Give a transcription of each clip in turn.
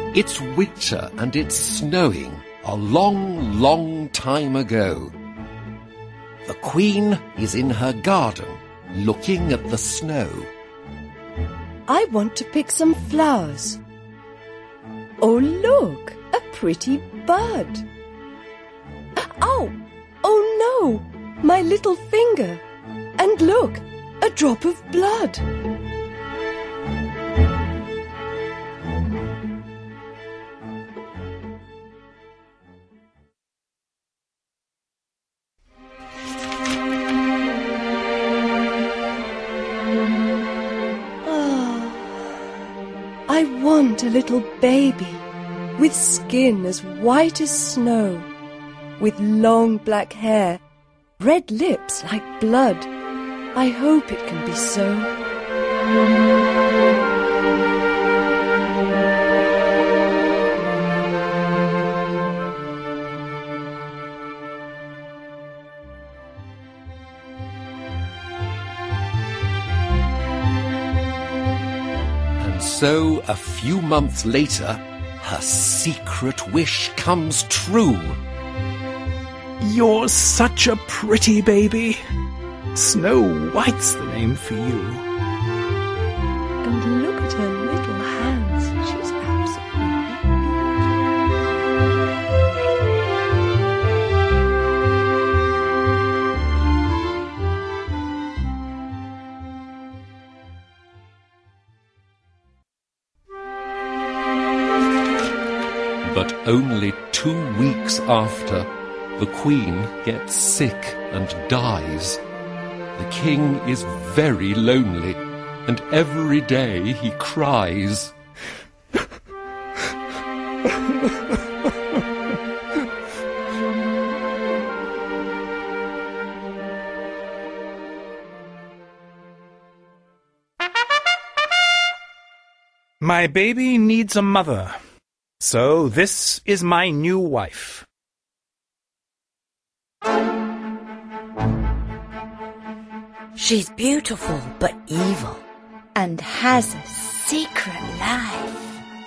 It's winter and it's snowing a long, long time ago. The Queen is in her garden looking at the snow. I want to pick some flowers. Oh, look, a pretty bud. Ow! Oh no, my little finger. And look, a drop of blood. I want a little baby with skin as white as snow, with long black hair, red lips like blood. I hope it can be so. So, a few months later, her secret wish comes true. You're such a pretty baby. Snow White's the name for you. And look at her little hands. She's absolutely But only 2 weeks after, the Queen gets sick and dies. The King is very lonely, and every day he cries. My baby needs a mother. So this is my new wife. She's beautiful but evil and has a secret life.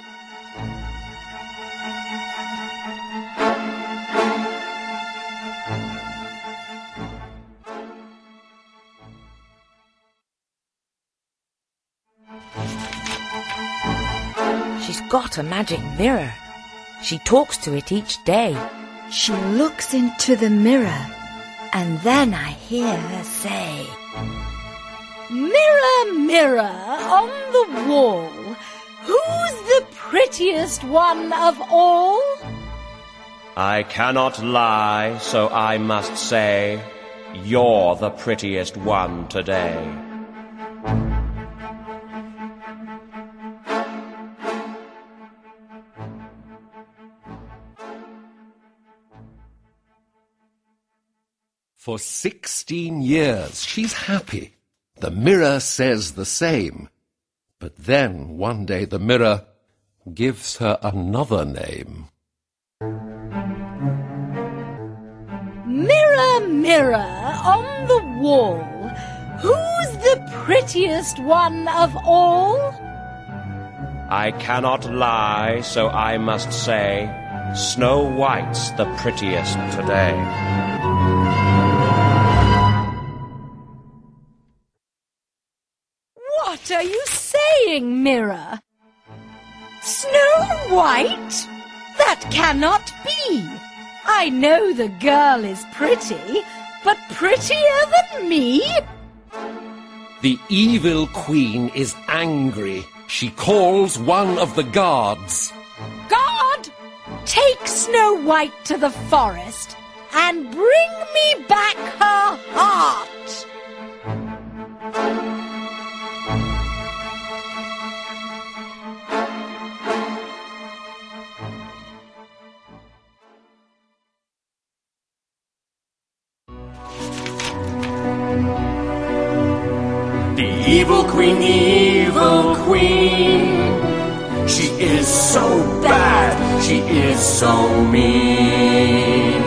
She's got a magic mirror. She talks to it each day. She looks into the mirror, and then I hear her say, "Mirror, mirror on the wall, who's the prettiest one of all?" I cannot lie, so I must say, you're the prettiest one today. For 16 years, she's happy. The mirror says the same. But then, one day, the mirror gives her another name. Mirror, mirror on the wall, who's the prettiest one of all? I cannot lie, so I must say, Snow White's the prettiest today. What are you saying, mirror? Snow White? That cannot be. I know the girl is pretty, but prettier than me? The evil Queen is angry. She calls one of the guards. "Guard, take Snow White to the forest and bring me back her heart." Evil Queen, she is so bad, she is so mean.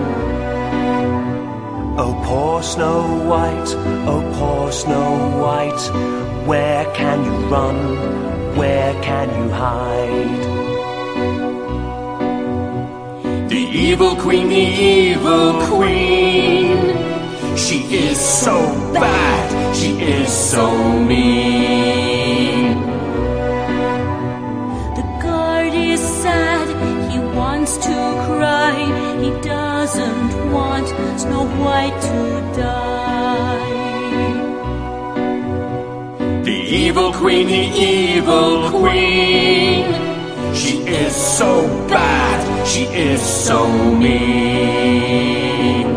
Oh poor Snow White, oh poor Snow White, where can you run, where can you hide? evil queen, the evil queen. She is so bad, she is so mean. The guard is sad, he wants to cry. He doesn't want Snow White to die. The evil queen, the evil queen. She is so bad, she is so mean.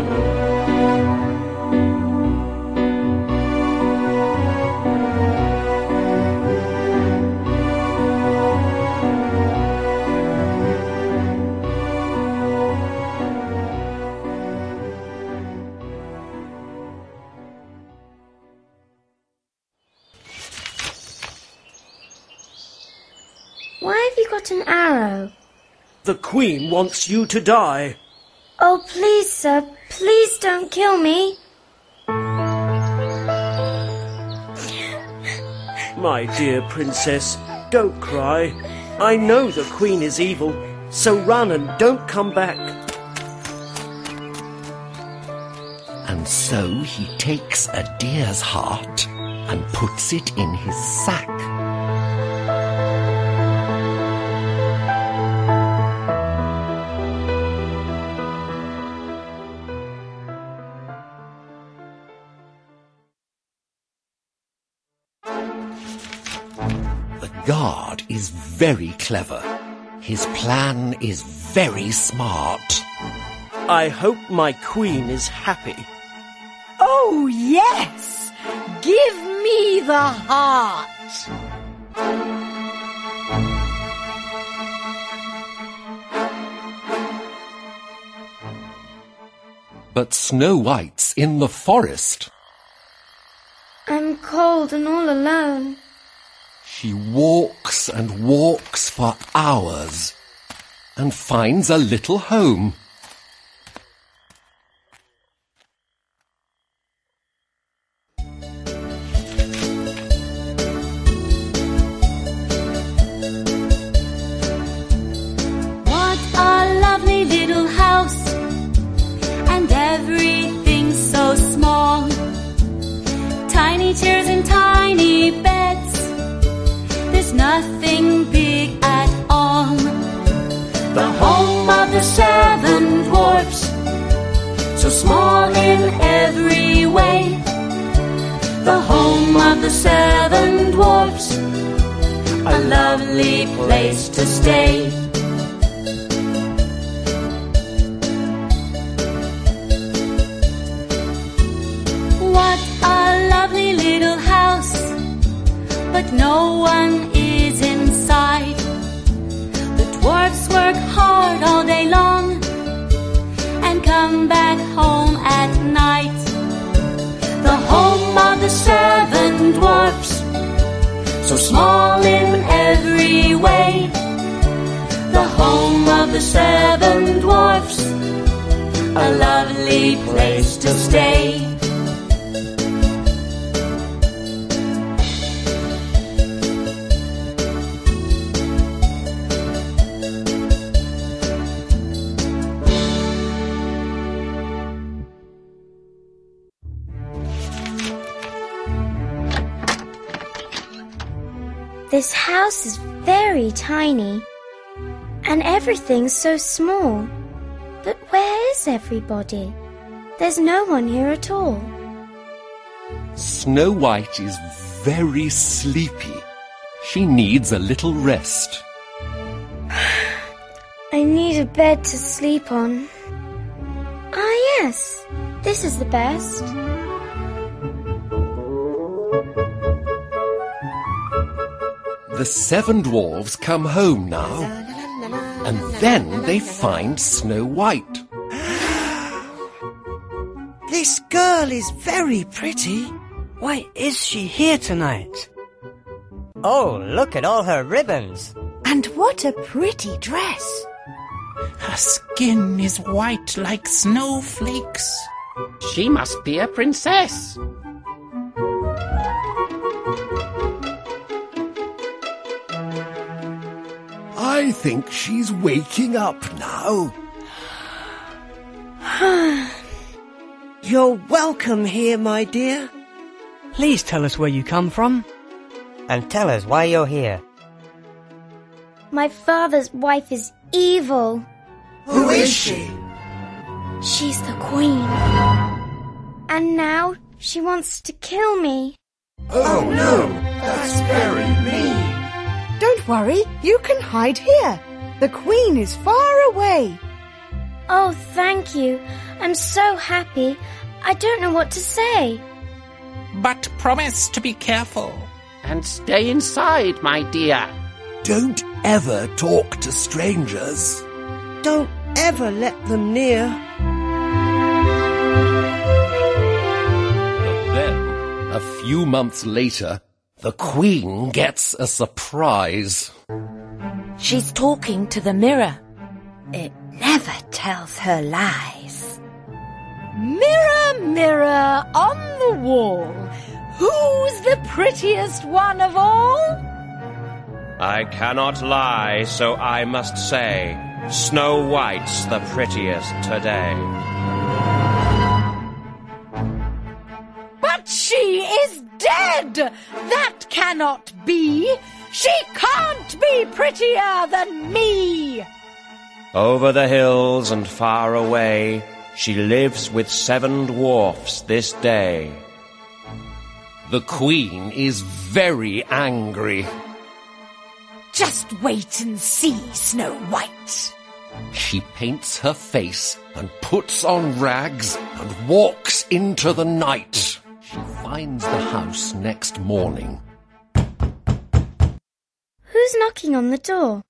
Why have you got an arrow? The Queen wants you to die. Oh, please, sir, please don't kill me. My dear princess, don't cry. I know the Queen is evil, so run and don't come back. And so he takes a deer's heart and puts it in his sack. The guard is very clever. His plan is very smart. I hope my Queen is happy. Oh, yes! Give me the heart! But Snow White's in the forest. I'm cold and all alone. She walks and walks for hours and finds a little home. What a lovely little house, and everything's so small. Tiny chairs and tiny beds, there's nothing big at all. The home of the 7 dwarfs, so small in every way. The home of the 7 dwarfs, a lovely place to stay. What a lovely little house, but no one is inside. The dwarfs work hard all day long and come back home at night. The home of the 7 dwarfs, so small in every way. The home of the 7 dwarfs, a lovely place to stay. This house is very tiny, and everything's so small. But where is everybody? There's no one here at all. Snow White is very sleepy. She needs a little rest. I need a bed to sleep on. Ah, yes, this is the best. The 7 dwarves come home now, and then they find Snow White. This girl is very pretty. Why is she here tonight? Oh, look at all her ribbons. And what a pretty dress! Her skin is white like snowflakes. She must be a princess. I think she's waking up now. You're welcome here, my dear. Please tell us where you come from. And tell us why you're here. My father's wife is evil. Who is she? She's the queen. And now she wants to kill me. Oh no, that's very mean. Don't worry, you can hide here. The queen is far away. Oh, thank you. I'm so happy. I don't know what to say. But promise to be careful. And stay inside, my dear. Don't ever talk to strangers. Don't ever let them near. But then, a few months later, the Queen gets a surprise. She's talking to the mirror. It never tells her lies. Mirror, mirror on the wall, who's the prettiest one of all? I cannot lie, so I must say, Snow White's the prettiest today. But she is dead! That cannot be! She can't be prettier than me! Over the hills and far away, she lives with 7 dwarfs this day. The Queen is very angry. Just wait and see, Snow White. She paints her face and puts on rags and walks into the night. She finds the house next morning. Who's knocking on the door?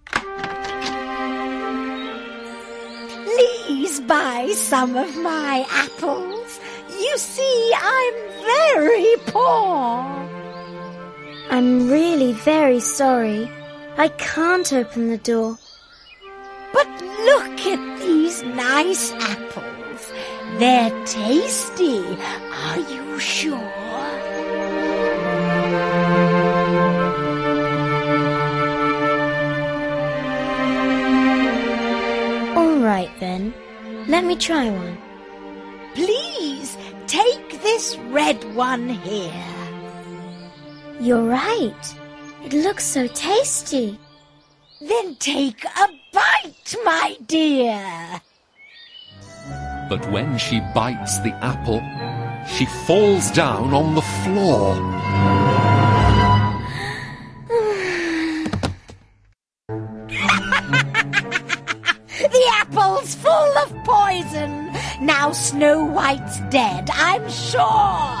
Please buy some of my apples. You see, I'm very poor. I'm really very sorry. I can't open the door. But look at these nice apples. They're tasty. Are you sure? All right then. Let me try one. Please take this red one here. You're right. It looks so tasty. Then take a bite, my dear. But when she bites the apple, she falls down on the floor. The apple's full of poison. Now Snow White's dead, I'm sure.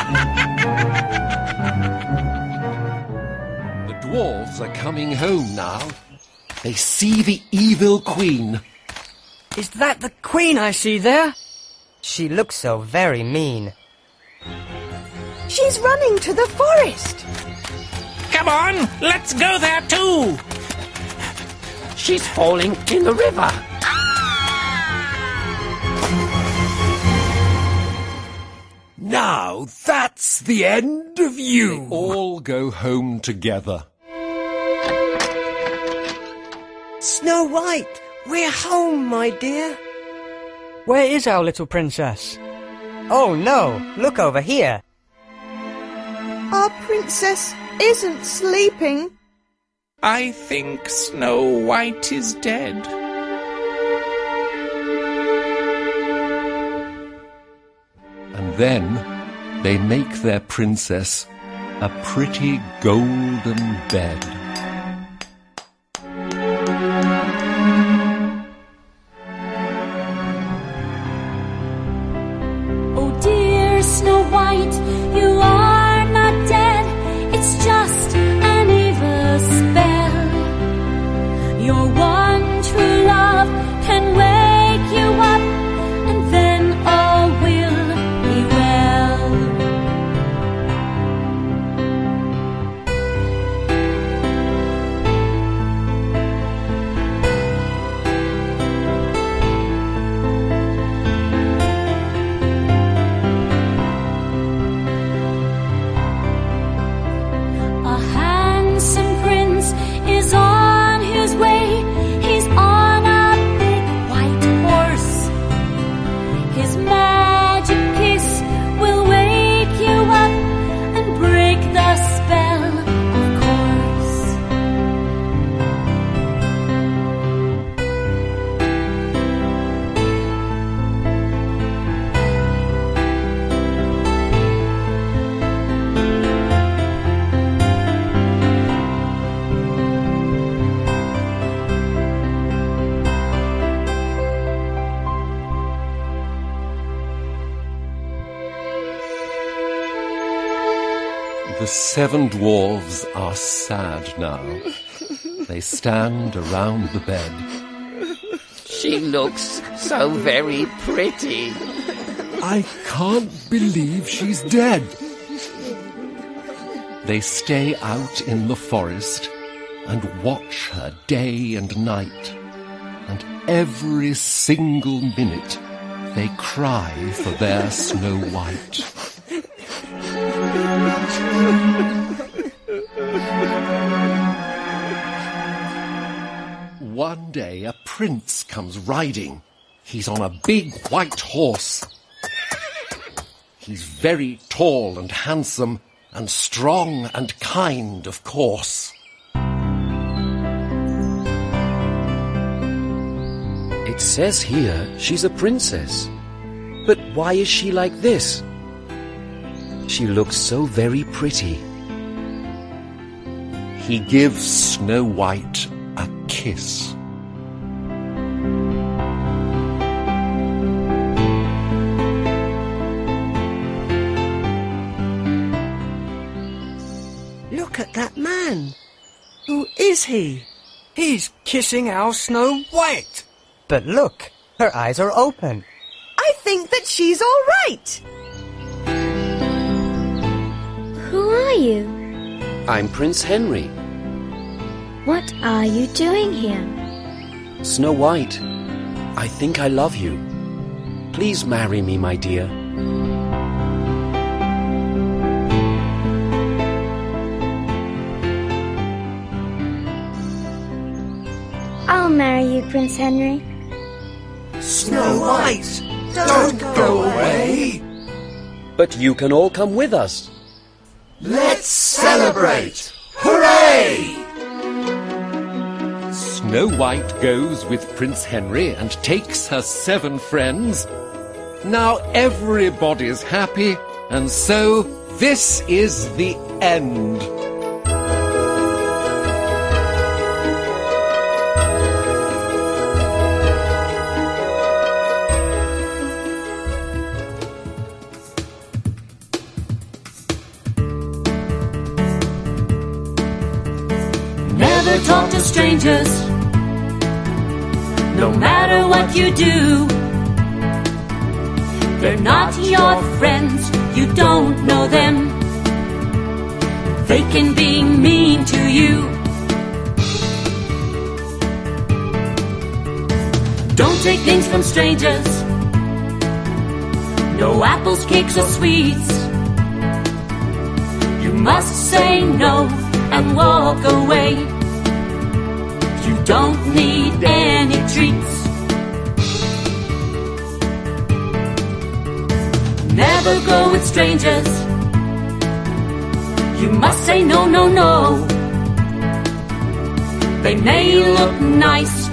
The dwarves are coming home now. They see the evil Queen. Is that the Queen I see there? She looks so very mean. She's running to the forest. Come on, let's go there too. She's falling in the river. Now that's the end of you. They all go home together. Snow White, we're home, my dear. Where is our little princess? Oh no, look over here. Our princess isn't sleeping. I think Snow White is dead. And then they make their princess a pretty golden bed. Oh dear Snow White, you are not dead. It's just an evil spell. Your one true love can wake you up, and then all will be well. The 7 dwarves are sad now. They stand around the bed. She looks so very pretty. I can't believe she's dead. They stay out in the forest and watch her day and night. And every single minute they cry for their Snow White. One day a prince comes riding. He's on a big white horse. He's very tall and handsome, and strong and kind, of course. It says here she's a princess. But why is she like this? She looks so very pretty. He gives Snow White a kiss. Look at that man. Who is he? He's kissing our Snow White. But look, her eyes are open. I think that she's all right. Who are you? I'm Prince Henry. What are you doing here? Snow White, I think I love you. Please marry me, my dear. I'll marry you, Prince Henry. Snow White, don't go away. But you can all come with us. Let's celebrate! Hooray! Snow White goes with Prince Henry and takes her 7 friends. Now everybody's happy, and so this is the end. Never talk to strangers, no matter what you do. They're not your friends, you don't know them. They can be mean to you. Don't take things from strangers, no apples, cakes or sweets. You must say no and walk away. You don't need any treats. Never go with strangers. You must say no, no, no. They may look nice,